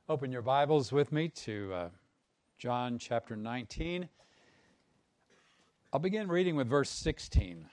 Open your Bibles with me to John chapter 19. I'll begin reading with verse 16.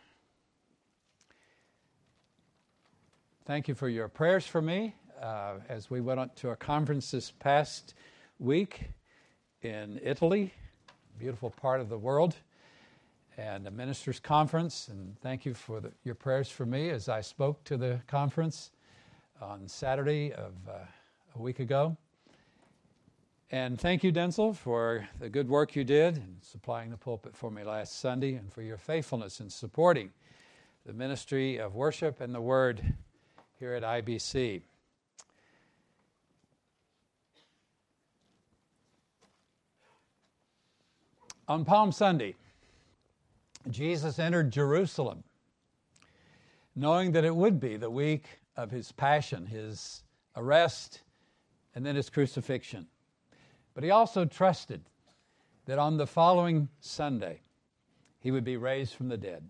Thank you for your prayers for me as we went on to a conference this past week in Italy, beautiful part of the world, and a ministers' conference. And thank you for your prayers for me as I spoke to the conference on Saturday of a week ago. And thank you, Denzel, for the good work you did in supplying the pulpit for me last Sunday and for your faithfulness in supporting the ministry of worship and the Word here at IBC. On Palm Sunday, Jesus entered Jerusalem, knowing that it would be the week of his passion, his arrest, and then his crucifixion. But he also trusted that on the following Sunday, he would be raised from the dead.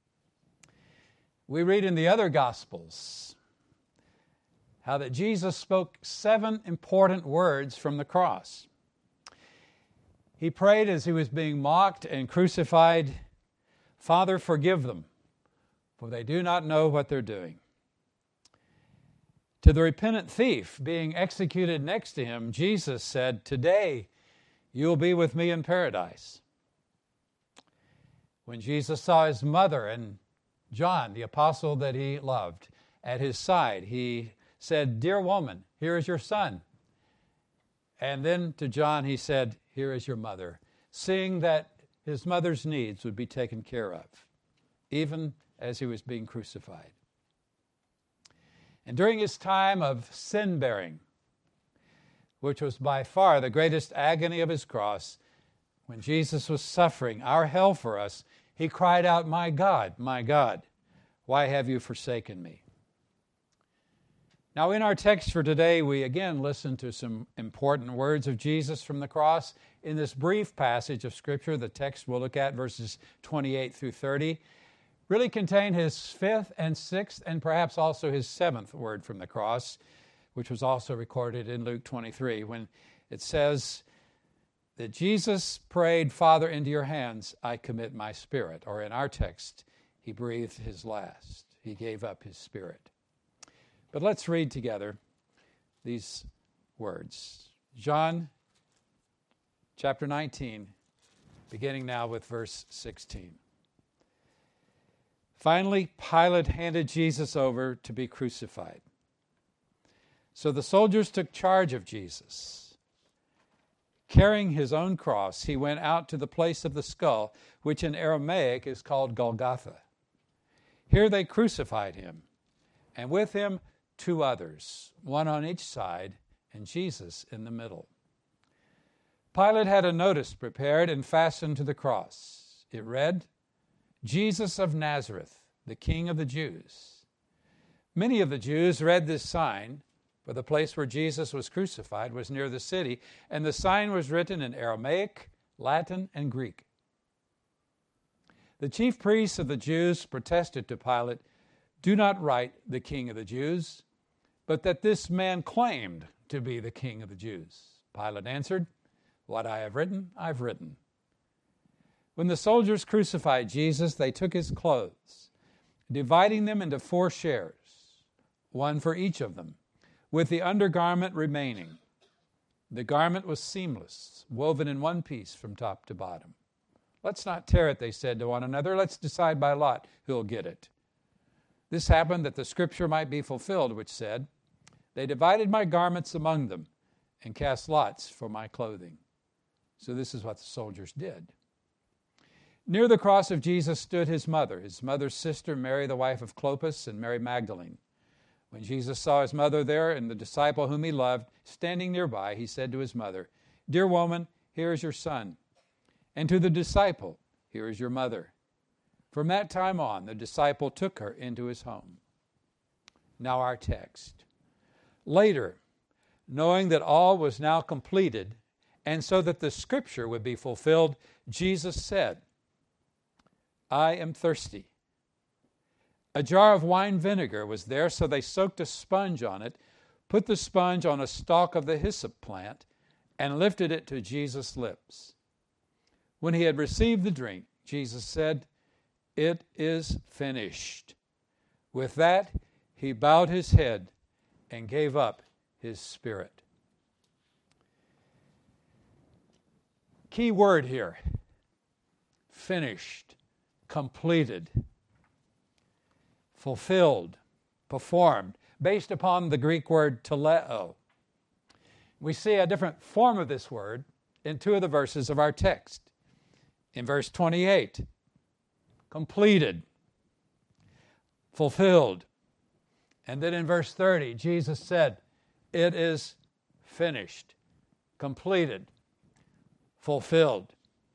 We read in the other Gospels how that Jesus spoke 7 important words from the cross. He prayed as he was being mocked and crucified, "Father, forgive them, for they do not know what they're doing." To the repentant thief being executed next to him, Jesus said, "Today you'll be with me in paradise." When Jesus saw his mother and John, the apostle that he loved, at his side, he said, "Dear woman, here is your son." And then to John he said, "Here is your mother," seeing that his mother's needs would be taken care of, even as he was being crucified. And during his time of sin-bearing, which was by far the greatest agony of his cross, when Jesus was suffering our hell for us, he cried out, my God, why have you forsaken me?" Now in our text for today, we again listen to some important words of Jesus from the cross. In this brief passage of Scripture, the text we'll look at, verses 28 through 30, really contain his 5th and 6th and perhaps also his 7th word from the cross, which was also recorded in Luke 23, when it says that Jesus prayed, "Father, into your hands I commit my spirit." Or in our text, he breathed his last. He gave up his spirit. But let's read together these words. John chapter 19, beginning now with verse 16. Finally, Pilate handed Jesus over to be crucified. So the soldiers took charge of Jesus. Carrying his own cross, he went out to the place of the skull, which in Aramaic is called Golgotha. Here they crucified him, and with him 2 others, one on each side, and Jesus in the middle. Pilate had a notice prepared and fastened to the cross. It read, "Jesus of Nazareth, the King of the Jews." Many of the Jews read this sign, for the place where Jesus was crucified was near the city, and the sign was written in Aramaic, Latin, and Greek. The chief priests of the Jews protested to Pilate, "Do not write the King of the Jews, but that this man claimed to be the King of the Jews." Pilate answered, "What I have written, I've written." When the soldiers crucified Jesus, they took his clothes, dividing them into 4 shares, one for each of them, with the undergarment remaining. The garment was seamless, woven in one piece from top to bottom. "Let's not tear it," they said to one another. "Let's decide by lot who'll get it." This happened that the scripture might be fulfilled, which said, "They divided my garments among them and cast lots for my clothing." So this is what the soldiers did. Near the cross of Jesus stood his mother's sister, Mary, the wife of Clopas, and Mary Magdalene. When Jesus saw his mother there and the disciple whom he loved standing nearby, he said to his mother, "Dear woman, here is your son." And to the disciple, "Here is your mother." From that time on, the disciple took her into his home. Now our text. Later, knowing that all was now completed, and so that the scripture would be fulfilled, Jesus said, "I am thirsty." A jar of wine vinegar was there, so they soaked a sponge on it, put the sponge on a stalk of the hyssop plant, and lifted it to Jesus' lips. When he had received the drink, Jesus said, "It is finished." With that, he bowed his head and gave up his spirit. Key word here: finished, completed, fulfilled, performed, based upon the Greek word teleo. We see a different form of this word in two of the verses of our text. In verse 28, completed, fulfilled. And then in verse 30, Jesus said, "It is finished, completed, fulfilled."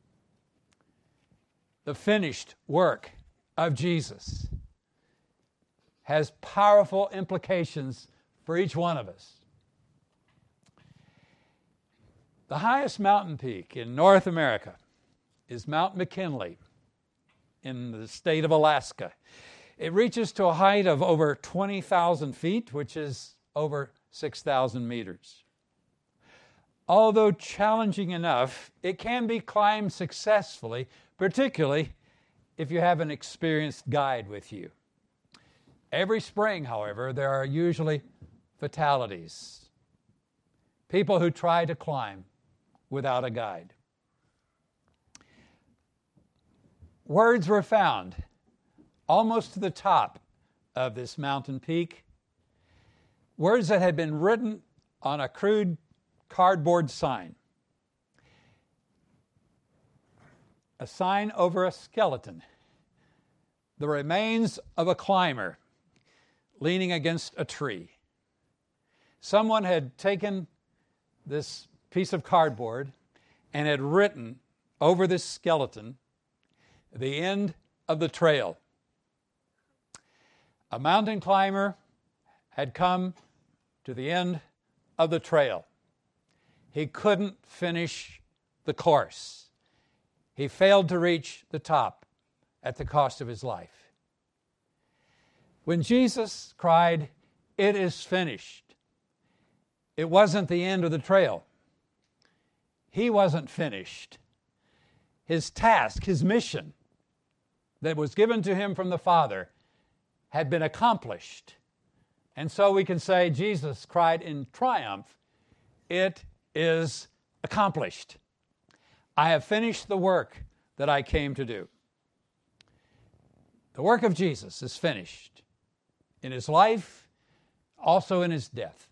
The finished work of Jesus has powerful implications for each one of us. The highest mountain peak in North America is Mount McKinley in the state of Alaska. It reaches to a height of over 20,000 feet, which is over 6,000 meters. Although challenging enough, it can be climbed successfully, particularly if you have an experienced guide with you. Every spring, however, there are usually fatalities. People who try to climb without a guide. Words were found almost to the top of this mountain peak. Words that had been written on a crude cardboard sign. A sign over a skeleton. The remains of a climber leaning against a tree. Someone had taken this piece of cardboard and had written over this skeleton the end of the trail. A mountain climber had come to the end of the trail. He couldn't finish the course. He failed to reach the top at the cost of his life. When Jesus cried, "It is finished," it wasn't the end of the trail. He wasn't finished. His task, his mission that was given to him from the Father had been accomplished. And so we can say Jesus cried in triumph, "It is accomplished. I have finished the work that I came to do." The work of Jesus is finished in his life, also in his death.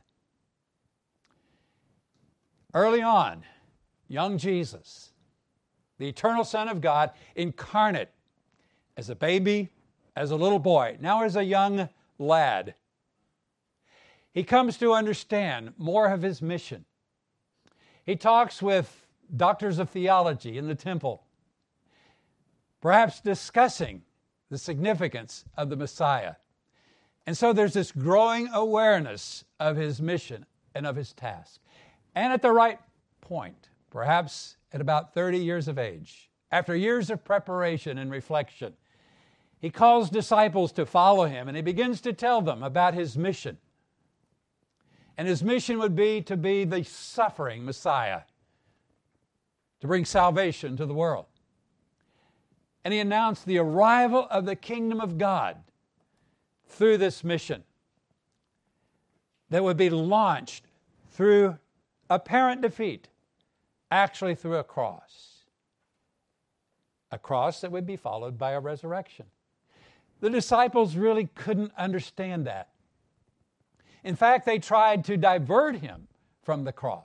Early on, young Jesus, the eternal Son of God, incarnate as a baby, as a little boy, now as a young lad, he comes to understand more of his mission. He talks with doctors of theology in the temple, perhaps discussing the significance of the Messiah. And so there's this growing awareness of his mission and of his task. And at the right point, perhaps at about 30 years of age, after years of preparation and reflection, he calls disciples to follow him, and he begins to tell them about his mission. And his mission would be to be the suffering Messiah, to bring salvation to the world. And he announced the arrival of the kingdom of God through this mission that would be launched through apparent defeat, actually through a cross. A cross that would be followed by a resurrection. The disciples really couldn't understand that. In fact, they tried to divert him from the cross.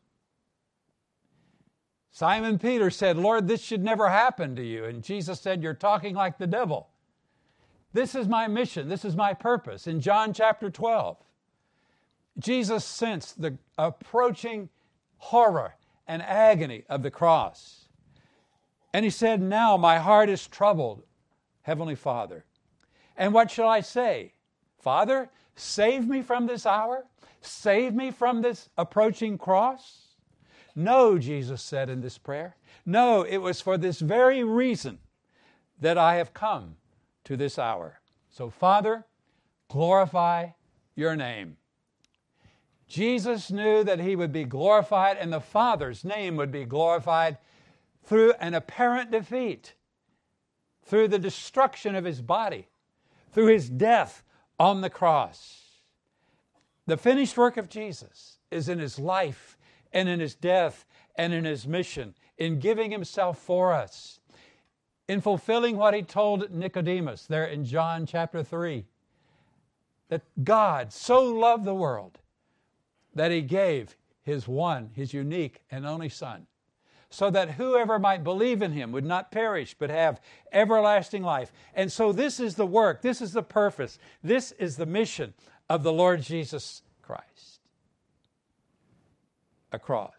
Simon Peter said, "Lord, this should never happen to you." And Jesus said, "You're talking like the devil. This is my mission. This is my purpose." In John chapter 12, Jesus sensed the approaching horror and agony of the cross. And he said, "Now my heart is troubled, Heavenly Father. And what shall I say? Father, save me from this hour? Save me from this approaching cross?" No, Jesus said in this prayer. No, it was for this very reason that I have come to this hour. So, Father, glorify your name. Jesus knew that he would be glorified and the Father's name would be glorified through an apparent defeat, through the destruction of his body, through his death on the cross. The finished work of Jesus is in his life and in his death and in his mission, in giving himself for us, in fulfilling what he told Nicodemus there in John chapter 3, that God so loved the world that he gave his unique and only Son, so that whoever might believe in him would not perish but have everlasting life. And so this is the work, this is the purpose, this is the mission of the Lord Jesus Christ. A cross.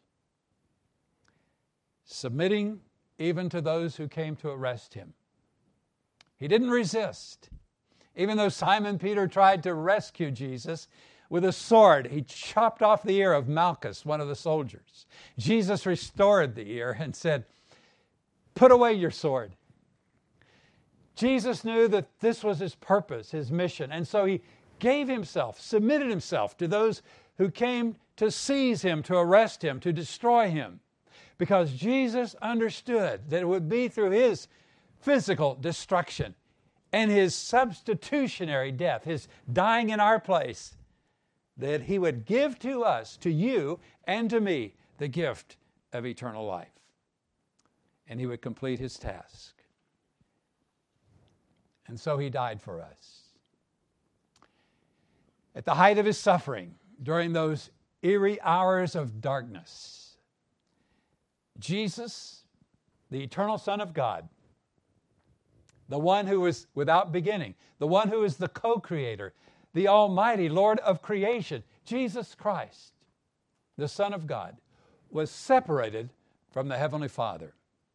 Submitting even to those who came to arrest him. He didn't resist. Even though Simon Peter tried to rescue Jesus with a sword, he chopped off the ear of Malchus, one of the soldiers. Jesus restored the ear and said, "Put away your sword." Jesus knew that this was his purpose, his mission, and so he gave himself, submitted himself to those who came to seize him, to arrest him, to destroy him, because Jesus understood that it would be through his physical destruction and his substitutionary death, his dying in our place, that he would give to us, to you and to me, the gift of eternal life. And he would complete his task. And so he died for us. At the height of his suffering, during those eerie hours of darkness, Jesus, the eternal Son of God, the one who is without beginning, the one who is the co-creator, the almighty Lord of creation, Jesus Christ, the Son of God, was separated from the Heavenly Father.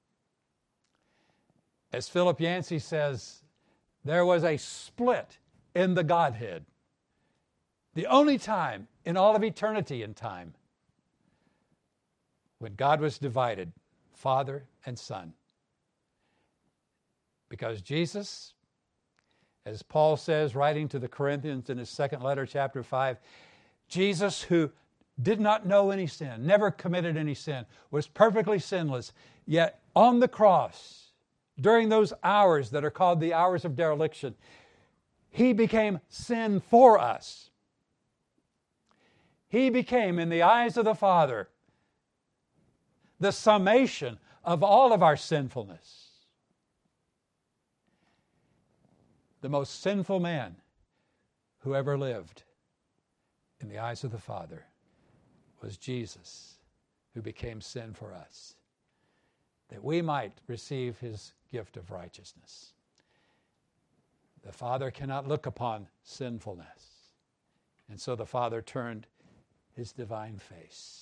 As Philip Yancey says, there was a split in the Godhead. The only time in all of eternity and time when God was divided, Father and Son. Because Jesus, as Paul says, writing to the Corinthians in his second letter, chapter 5, Jesus, who did not know any sin, never committed any sin, was perfectly sinless, yet on the cross, during those hours that are called the hours of dereliction, he became sin for us. He became, in the eyes of the Father, the summation of all of our sinfulness. The most sinful man who ever lived in the eyes of the Father was Jesus, who became sin for us, that we might receive his gift of righteousness. The Father cannot look upon sinfulness, and so the Father turned his divine face.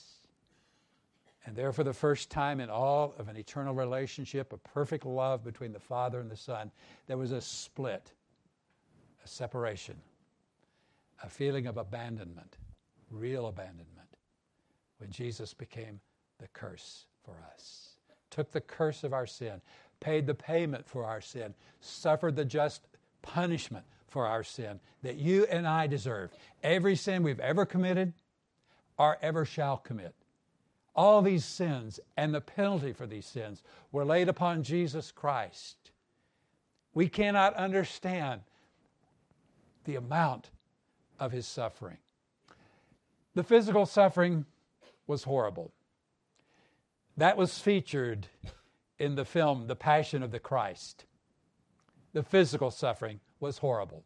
And there, for the first time in all of an eternal relationship, a perfect love between the Father and the Son, there was a split, a separation, a feeling of abandonment, real abandonment, when Jesus became the curse for us, took the curse of our sin, paid the payment for our sin, suffered the just punishment for our sin that you and I deserve. Every sin we've ever committed or ever shall commit. All these sins and the penalty for these sins were laid upon Jesus Christ. We cannot understand the amount of his suffering. The physical suffering was horrible. That was featured in the film The Passion of the Christ. The physical suffering was horrible.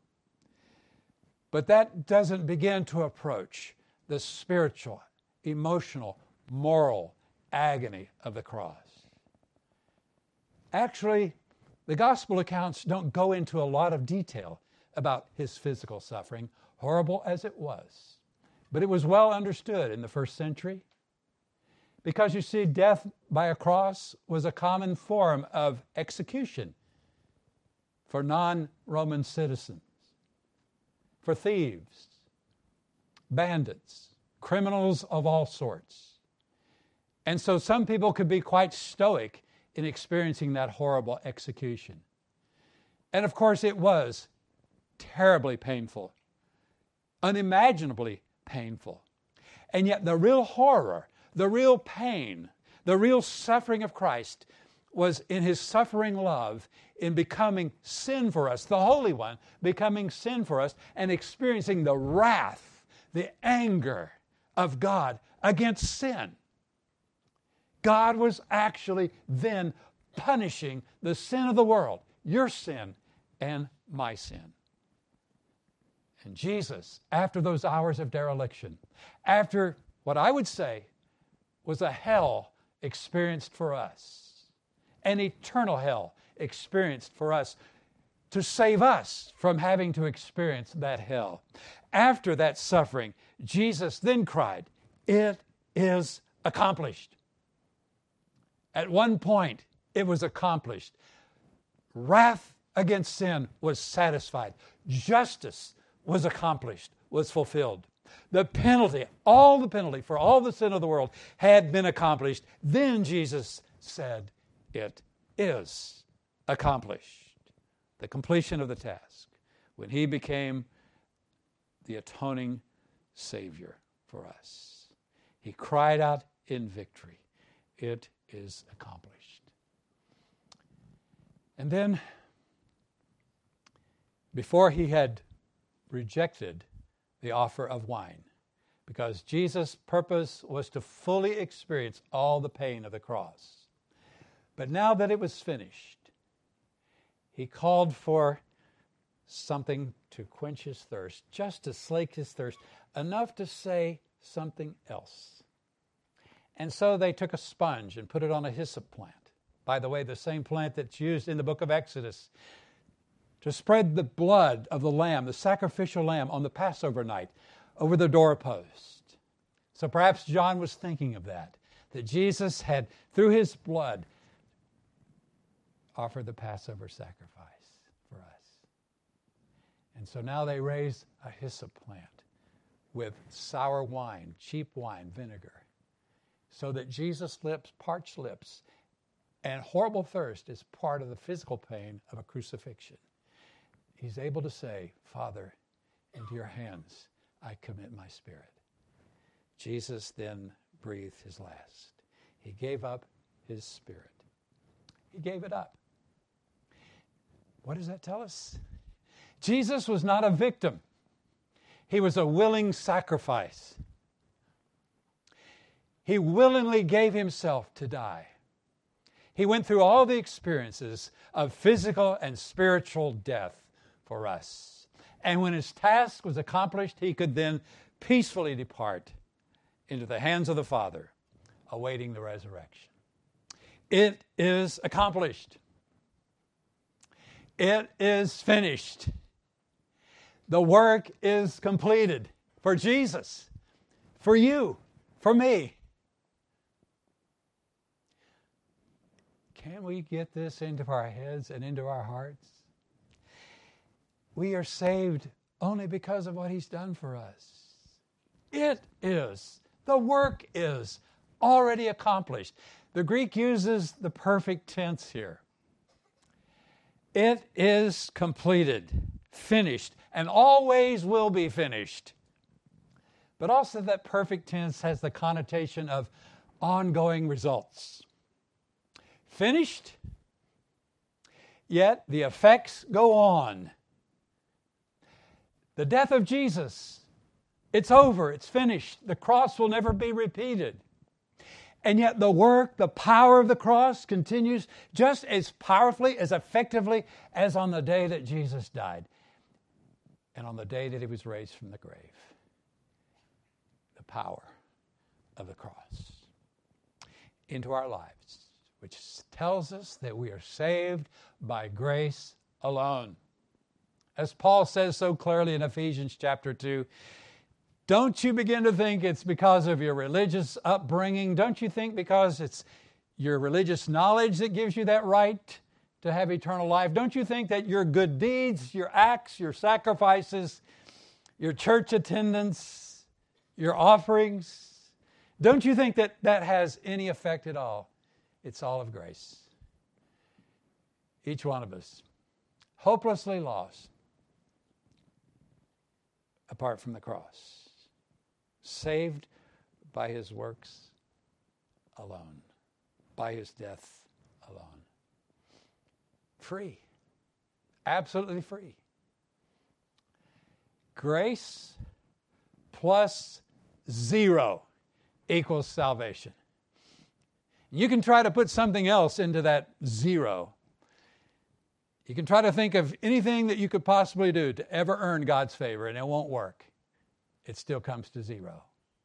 But that doesn't begin to approach the spiritual, emotional, moral agony of the cross. Actually, the gospel accounts don't go into a lot of detail about his physical suffering, horrible as it was. But it was well understood in the first century, because you see, death by a cross was a common form of execution for non-Roman citizens, for thieves, bandits, criminals of all sorts. And so some people could be quite stoic in experiencing that horrible execution. And of course it was terribly painful, unimaginably painful. And yet the real horror, the real pain, the real suffering of Christ was in his suffering love in becoming sin for us, the Holy One becoming sin for us and experiencing the wrath, the anger of God against sin. God was actually then punishing the sin of the world, your sin and my sin. And Jesus, after those hours of dereliction, after what I would say was a hell experienced for us, an eternal hell experienced for us to save us from having to experience that hell. After that suffering, Jesus then cried, "It is accomplished." At one point, it was accomplished. Wrath against sin was satisfied. Justice was accomplished, was fulfilled. The penalty, all the penalty for all the sin of the world had been accomplished. Then Jesus said, "It is accomplished." The completion of the task when he became the atoning Savior for us. He cried out in victory, "It is accomplished." And then, before he had rejected the offer of wine, because Jesus' purpose was to fully experience all the pain of the cross. But now that it was finished, he called for something to quench his thirst, just to slake his thirst, enough to say something else. And so they took a sponge and put it on a hyssop plant. By the way, the same plant that's used in the book of Exodus to spread the blood of the lamb, the sacrificial lamb, on the Passover night over the doorpost. So perhaps John was thinking of that Jesus had, through his blood, offered the Passover sacrifice for us. And so now they raise a hyssop plant with sour wine, cheap wine, vinegar, so that Jesus' lips, parched lips, and horrible thirst is part of the physical pain of a crucifixion. He's able to say, "Father, into your hands I commit my spirit." Jesus then breathed his last. He gave up his spirit. He gave it up. What does that tell us? Jesus was not a victim. He was a willing sacrifice. He willingly gave himself to die. He went through all the experiences of physical and spiritual death for us. And when his task was accomplished, he could then peacefully depart into the hands of the Father, awaiting the resurrection. It is accomplished. It is finished. The work is completed for Jesus, for you, for me. Can we get this into our heads and into our hearts? We are saved only because of what he's done for us. It is. The work is already accomplished. The Greek uses the perfect tense here. It is completed, finished, and always will be finished. But also that perfect tense has the connotation of ongoing results. Finished, yet the effects go on. The death of Jesus, it's over, it's finished. The cross will never be repeated. And yet the work, the power of the cross continues just as powerfully, as effectively as on the day that Jesus died and on the day that he was raised from the grave. The power of the cross into our lives, which tells us that we are saved by grace alone. As Paul says so clearly in Ephesians chapter 2, don't you begin to think it's because of your religious upbringing. Don't you think because it's your religious knowledge that gives you that right to have eternal life. Don't you think that your good deeds, your acts, your sacrifices, your church attendance, your offerings, don't you think that that has any effect at all? It's all of grace. Each one of us, hopelessly lost, apart from the cross. Saved by his works alone, by his death alone. Free. Absolutely free. Grace plus 0 equals salvation. You can try to put something else into that 0. You can try to think of anything that you could possibly do to ever earn God's favor, and it won't work. It still comes to 0.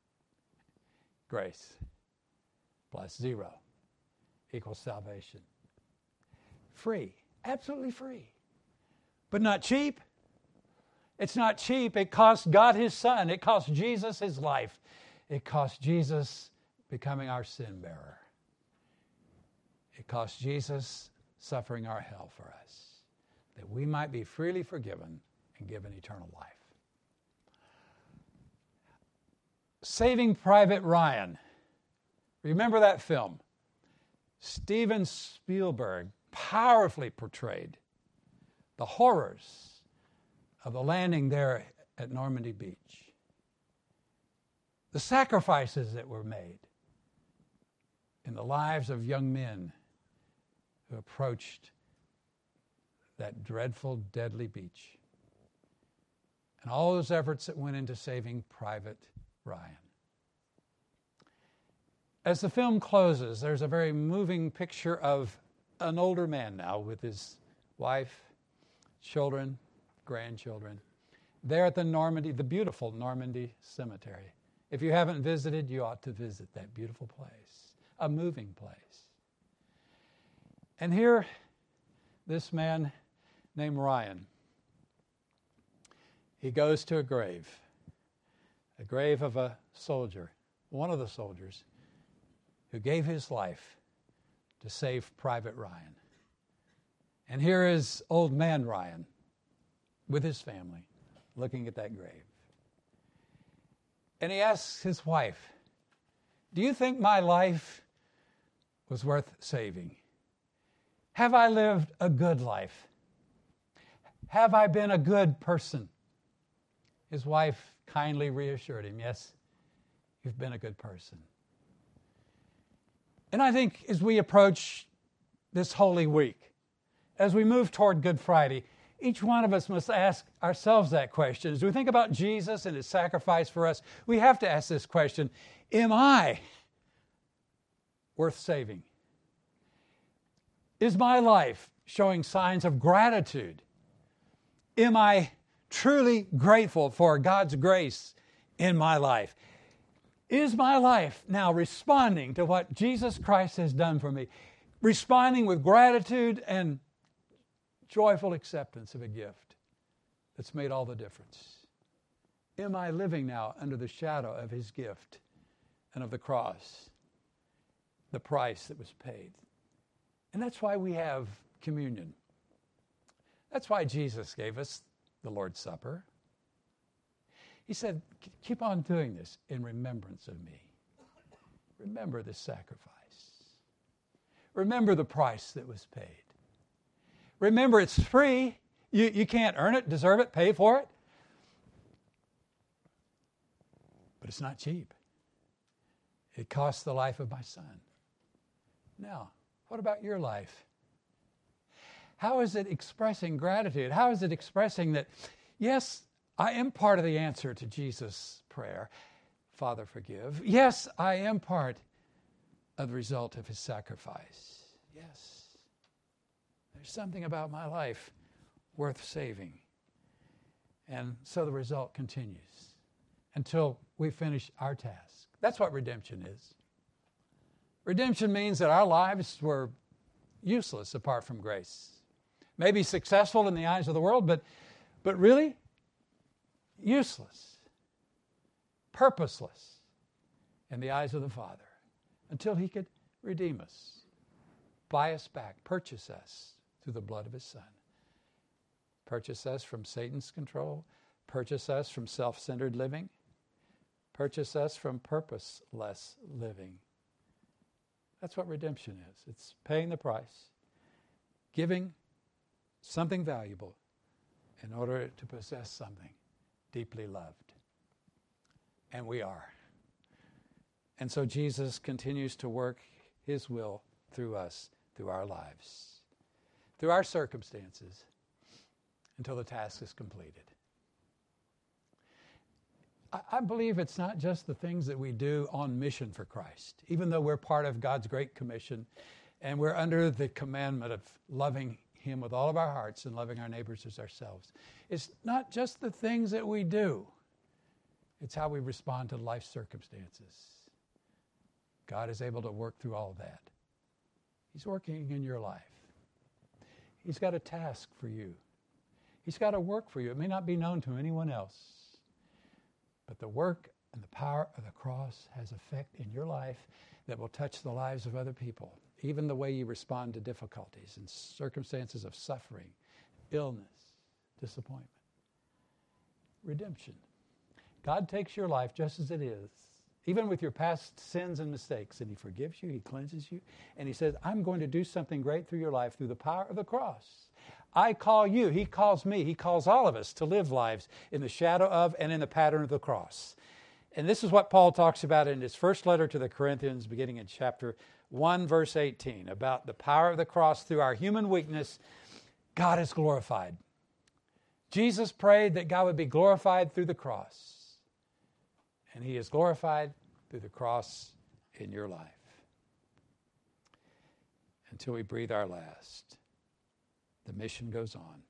Grace plus 0 equals salvation. Free. Absolutely free. But not cheap. It's not cheap. It cost God his Son. It cost Jesus his life. It cost Jesus becoming our sin bearer. It cost Jesus suffering our hell for us, that we might be freely forgiven and given eternal life. Saving Private Ryan. Remember that film? Steven Spielberg powerfully portrayed the horrors of the landing there at Normandy Beach. The sacrifices that were made in the lives of young men who approached that dreadful, deadly beach. And all those efforts that went into saving Private Ryan. As the film closes, there's a very moving picture of an older man now with his wife, children, grandchildren, there at the beautiful Normandy Cemetery. If you haven't visited, you ought to visit that beautiful place, a moving place. And here, this man named Ryan, he goes to a grave of a soldier, one of the soldiers, who gave his life to save Private Ryan. And here is old man Ryan with his family looking at that grave. And he asks his wife, "Do you think my life was worth saving? Have I lived a good life? Have I been a good person?" His wife kindly reassured him, "Yes, you've been a good person." And I think as we approach this Holy Week, as we move toward Good Friday, each one of us must ask ourselves that question. As we think about Jesus and his sacrifice for us, we have to ask this question: am I worth saving? Is my life showing signs of gratitude? Am I truly grateful for God's grace in my life? Is my life now responding to what Jesus Christ has done for me? Responding with gratitude and joyful acceptance of a gift that's made all the difference? Am I living now under the shadow of his gift and of the cross, the price that was paid? And that's why we have communion. That's why Jesus gave us the Lord's Supper. He said, keep on doing this in remembrance of me. Remember the sacrifice. Remember the price that was paid. Remember it's free. You can't earn it, deserve it, pay for it. But it's not cheap. It cost the life of my son. Now, what about your life? How is it expressing gratitude? How is it expressing that, yes, I am part of the answer to Jesus' prayer, Father, forgive. Yes, I am part of the result of his sacrifice. Yes, there's something about my life worth saving. And so the result continues until we finish our task. That's what redemption is. Redemption means that our lives were useless apart from grace. Maybe successful in the eyes of the world, but really useless, purposeless in the eyes of the Father until he could redeem us, buy us back, purchase us through the blood of his Son. Purchase us from Satan's control, purchase us from self-centered living, purchase us from purposeless living. That's what redemption is. It's paying the price, giving something valuable in order to possess something deeply loved. And we are. And so Jesus continues to work his will through us, through our lives, through our circumstances, until the task is completed. I believe it's not just the things that we do on mission for Christ, even though we're part of God's Great Commission and we're under the commandment of loving him with all of our hearts and loving our neighbors as ourselves. It's not just the things that we do. It's how we respond to life circumstances. God is able to work through all of that. He's working in your life. He's got a task for you. He's got a work for you. It may not be known to anyone else, but the work and the power of the cross has effect in your life that will touch the lives of other people, even the way you respond to difficulties and circumstances of suffering, illness, disappointment, redemption. God takes your life just as it is, even with your past sins and mistakes, and he forgives you, he cleanses you, and he says, I'm going to do something great through your life through the power of the cross. I call you, he calls me, he calls all of us to live lives in the shadow of and in the pattern of the cross. And this is what Paul talks about in his first letter to the Corinthians, beginning in chapter 1, verse 18, about the power of the cross through our human weakness. God is glorified. Jesus prayed that God would be glorified through the cross. And he is glorified through the cross in your life. Until we breathe our last, the mission goes on.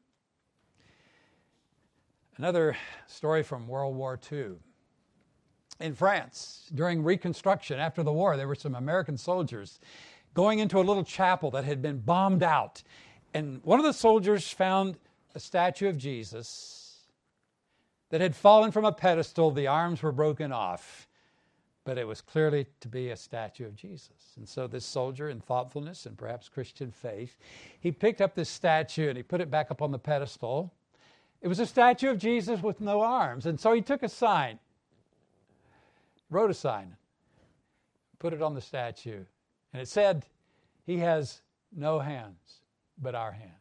Another story from World War II. In France, during Reconstruction, after the war, there were some American soldiers going into a little chapel that had been bombed out. And one of the soldiers found a statue of Jesus that had fallen from a pedestal. The arms were broken off, but it was clearly to be a statue of Jesus. And so this soldier, in thoughtfulness and perhaps Christian faith, he picked up this statue and he put it back up on the pedestal. It was a statue of Jesus with no arms. And so he took a sign, wrote a sign, put it on the statue, and it said, he has no hands but our hands.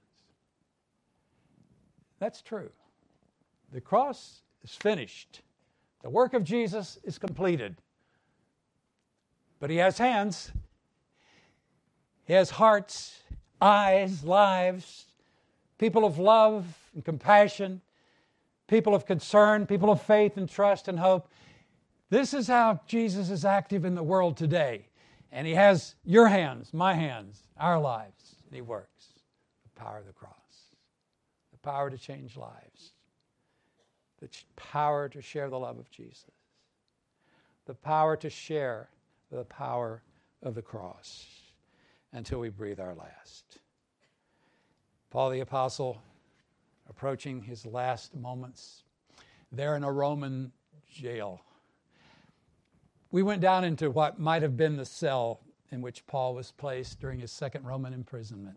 That's true. The cross is finished. The work of Jesus is completed. But he has hands. He has hearts, eyes, lives, people of love and compassion, people of concern, people of faith and trust and hope. This is how Jesus is active in the world today. And he has your hands, my hands, our lives. And he works. The power of the cross. The power to change lives. The power to share the love of Jesus. The power to share the power of the cross until we breathe our last. Paul the Apostle, approaching his last moments, there in a Roman jail. We went down into what might have been the cell in which Paul was placed during his second Roman imprisonment.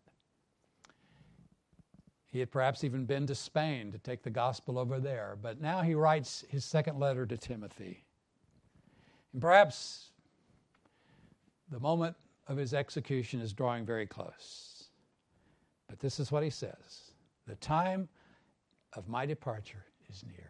He had perhaps even been to Spain to take the gospel over there, but now he writes his second letter to Timothy. And perhaps the moment of his execution is drawing very close. But this is what he says: the time of my departure is near.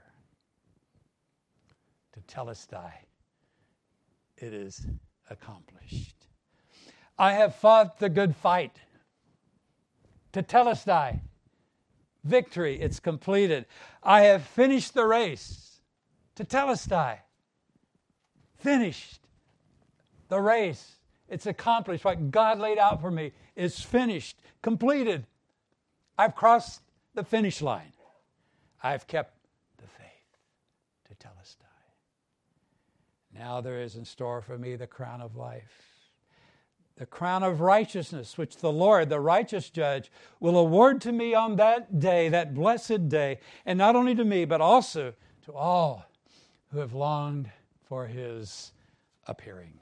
Tetelestai, it is accomplished. I have fought the good fight. Tetelestai, victory, it's completed. I have finished the race. Tetelestai, finished the race. It's accomplished. What God laid out for me is finished, completed. I've crossed the finish line. I've kept the faith. Tetelestai. Now there is in store for me the crown of life, the crown of righteousness, which the Lord, the righteous judge, will award to me on that day, that blessed day, and not only to me, but also to all who have longed for his appearing.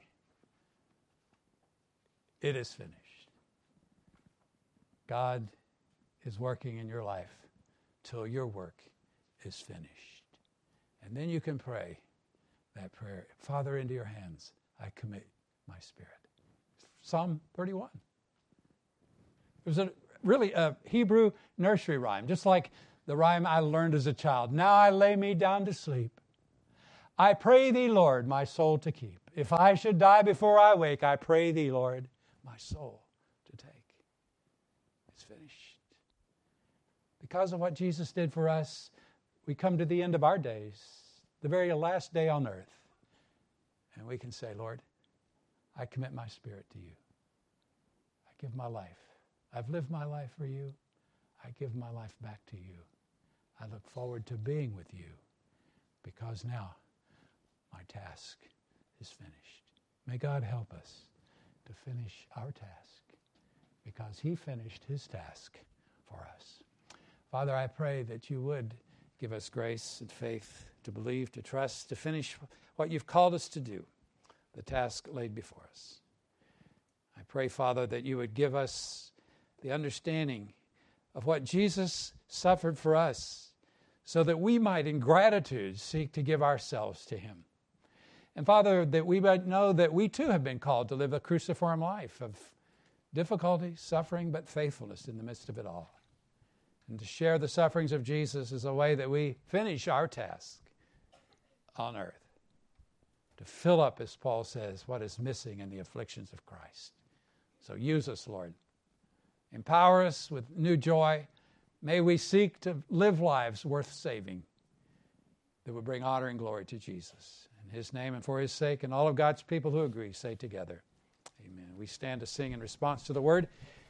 It is finished. God is working in your life till your work is finished. And then you can pray that prayer. Father, into your hands I commit my spirit. Psalm 31. It was really a Hebrew nursery rhyme, just like the rhyme I learned as a child. Now I lay me down to sleep. I pray thee, Lord, my soul to keep. If I should die before I wake, I pray thee, Lord, my soul to take. It's finished. Because of what Jesus did for us, we come to the end of our days, the very last day on earth. And we can say, Lord, I commit my spirit to you. I give my life. I've lived my life for you. I give my life back to you. I look forward to being with you because now my task is finished. May God help us to finish our task because he finished his task for us. Father, I pray that you would give us grace and faith to believe, to trust, to finish what you've called us to do, the task laid before us. I pray, Father, that you would give us the understanding of what Jesus suffered for us so that we might, in gratitude, seek to give ourselves to him. And Father, that we might know that we too have been called to live a cruciform life of difficulty, suffering, but faithfulness in the midst of it all. And to share the sufferings of Jesus is a way that we finish our task on earth. To fill up, as Paul says, what is missing in the afflictions of Christ. So use us, Lord. Empower us with new joy. May we seek to live lives worth saving that will bring honor and glory to Jesus. In his name and for his sake, and all of God's people who agree, say together, amen. We stand to sing in response to the word.